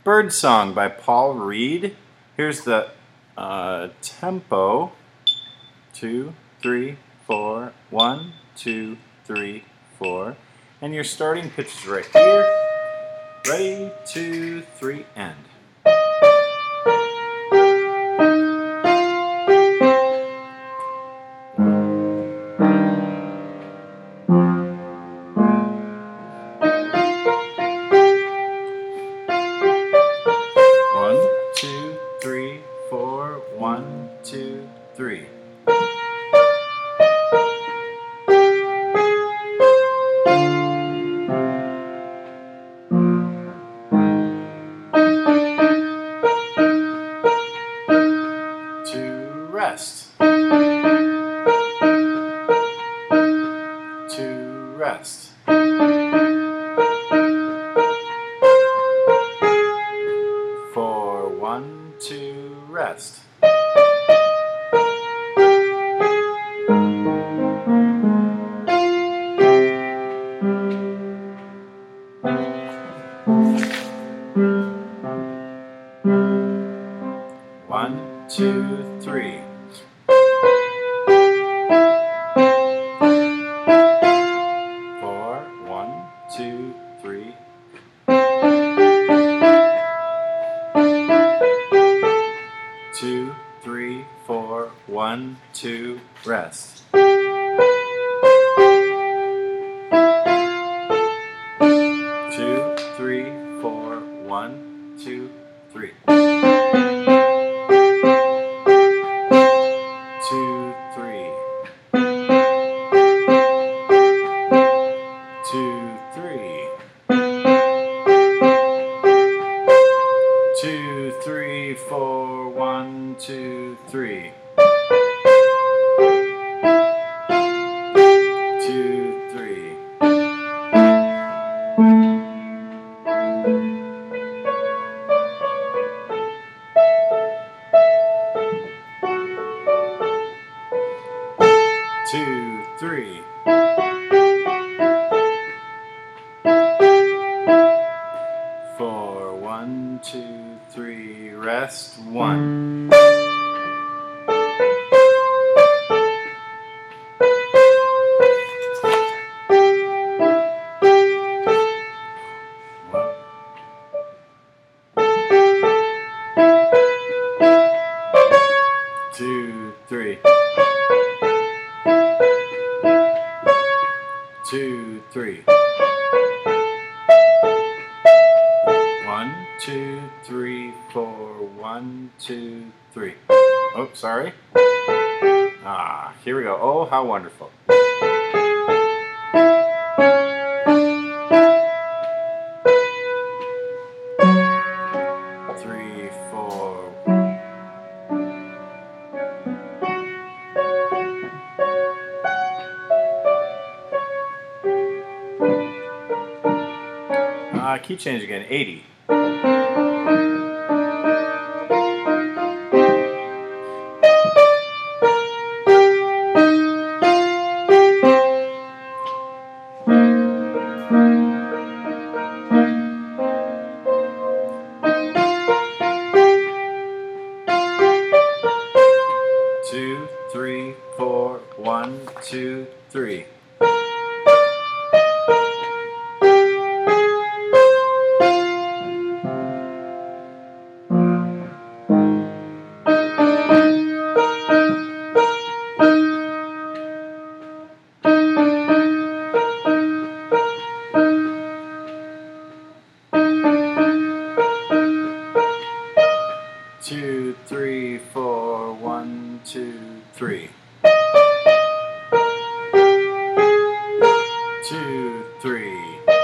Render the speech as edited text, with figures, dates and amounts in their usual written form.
Bird Song by Paul Reed. Here's the tempo. 2, 3, 4. 1, 2, 3, 4. And your starting pitch is right here. Ready, 2, 3, end. One, two, three, four. 1, 2, 3. To rest. To rest. For 1, 2, rest. One, two, three. Four, 1, 2, 3. 2, 3, 4. 1, 2, rest. 2, 3, 4. 1, 2, 3. 2, 3. 2, 3. 2, 3, 4. 1, 2, 3. 2, 3. 2, 3. 4, 1, 2, 3. Rest. 1. Two, three. 2, 3. 1, 2, 3, 4. 1, 2, 3. Oh, sorry. Here we go. Oh, how wonderful. 3, 4. Key change again. 80. Two, 3, 4. 1, 2, 3. 2, 3, 4. 1, 2, 3. 2, 3.